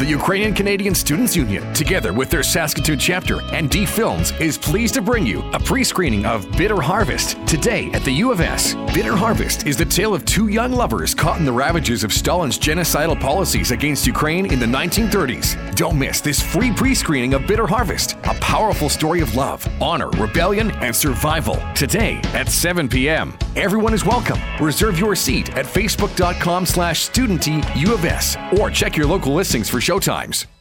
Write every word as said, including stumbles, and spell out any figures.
The Ukrainian Canadian Students Union, together with their Saskatoon chapter and D Films, is pleased to bring you a pre-screening of Bitter Harvest today at the U of S. Bitter Harvest is the tale of two young lovers caught in the ravages of Stalin's genocidal policies against Ukraine in the nineteen thirties. Don't miss this free pre-screening of Bitter Harvest, a powerful story of love, honor, rebellion, and survival. Today at seven p.m. Everyone is welcome. Reserve your seat at facebook.com slash studenty U of S or check your local listings for showtimes.